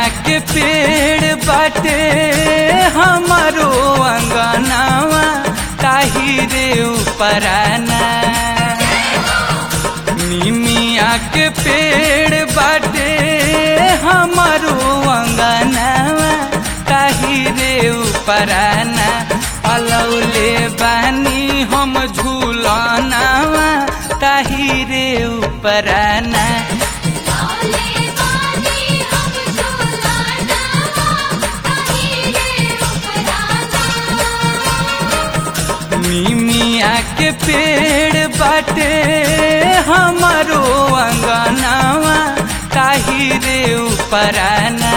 के पेड़ बाटे हमारो अंगनावा ताही रे उपराना। निमिया के पेड़ बाटे हमारो अंगनावा ताही रे उपराना। अलौले बानी हम झूलनावा ताही रे उपराना। निमिया के पेड़ बाटे हमारो अंगनावा ताही रे उपराना।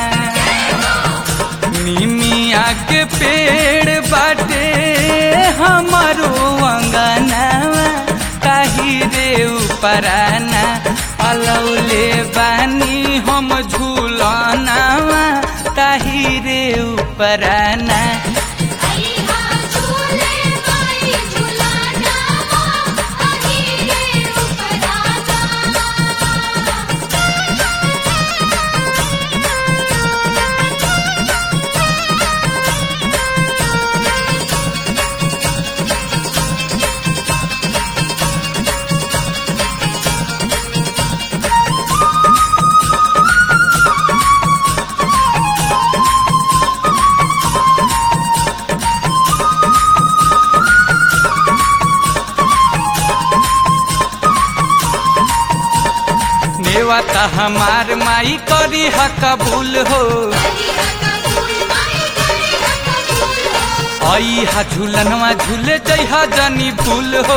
निमिया के पेड़ बाटे हमारो अंगनावा ताही रे उपराना। अलौले बानी हम झूलनावा ताही रे उपराना। नेवाता हमार माई करी ह कबूल हो। आई हा झूलनवा झूले जइहा जनी भूल हो।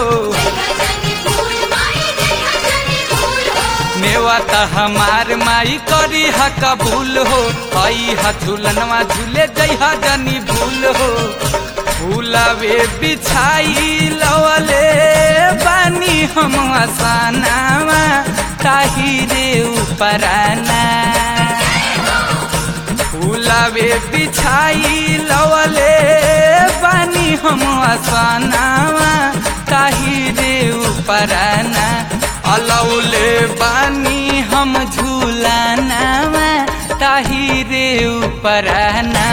नेवाता हमार माई करी ह कबूल हो। आई हा झूलनवा झूले जइहा जनी भूल हो। फूलावे बिछाई लवले बानी हम आसनावा ताही रे उपराना। फूलावे बिछाई लवले बानी हम आसनावा ताही रे उपराना। अलौले बानी हम झूलनावा ताही रे उपराना।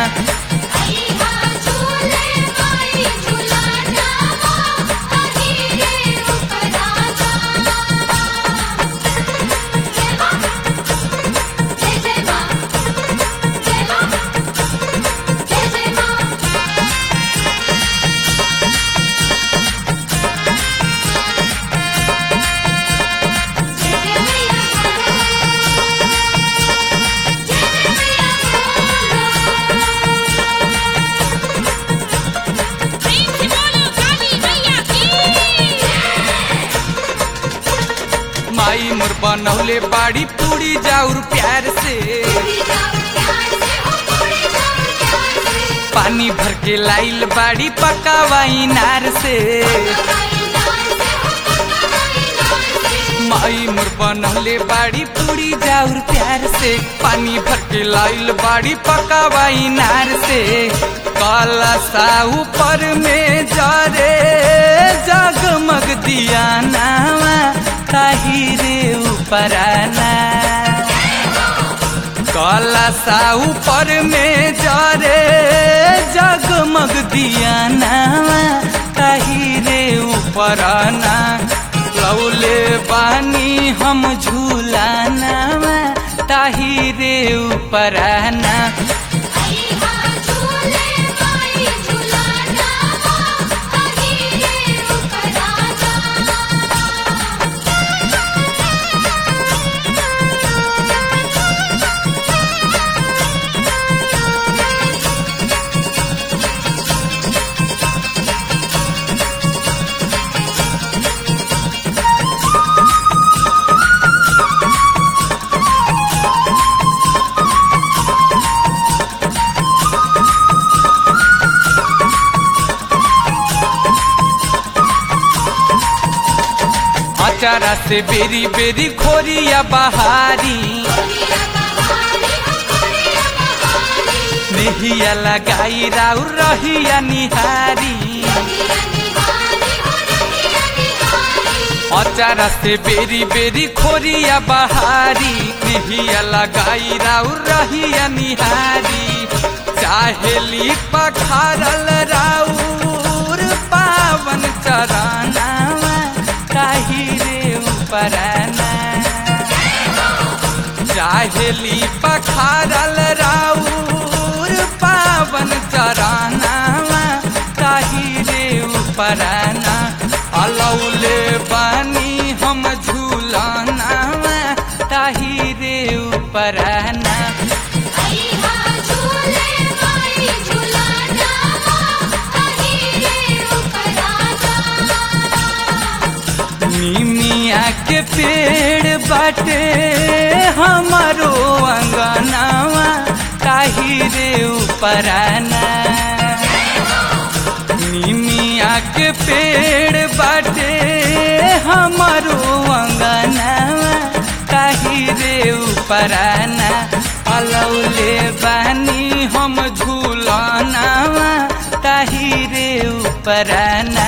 माई मोर बनौले बाड़ी पूरी जाऊर प्यार से। पानी भर के लाइल बाड़ी पकावाई नार से। माई मोर बनौले बाड़ी पूरी जाऊर प्यार से। पानी भर के लाइल बाड़ी पकावाई नार से। काला सा ऊपर में जरे जगमग दिया नावा ताही रे उपराना। काला सा ऊपर में जरे जगमग दिया नावा ताही रे उपराना। लौले बानी हम झूलनावा ताही रे उपराना। अचारा से बेरी बेरी खोरिया बहारी। नेहिया लगाई राउर रहिया निहारी। अचारा से बेरी बेरी खोरिया बहारी निहिया लगाई राउर रहिया निहारी चाहेली पखारल राउर पावन चरनावा ताही रे उपराना चाहेली पखारल राउर पावन चरनावा ताही रे उपराना अलौले बानी हम झूलनावा ताही रे उपराना निमिया के पेड़ बाटे हमारो अंगनावा ताही रे उपराना निमिया के पेड़ बाटे हमारो अंगनावा ताही रे उपराना अलौले बानी हम झूलनावा ताही रे उपराना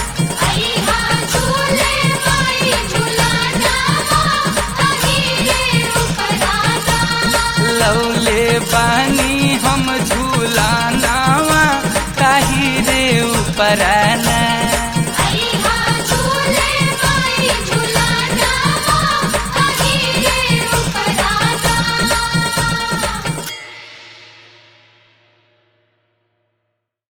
लौले बानी हम झूलनावा ताही रे उपराना।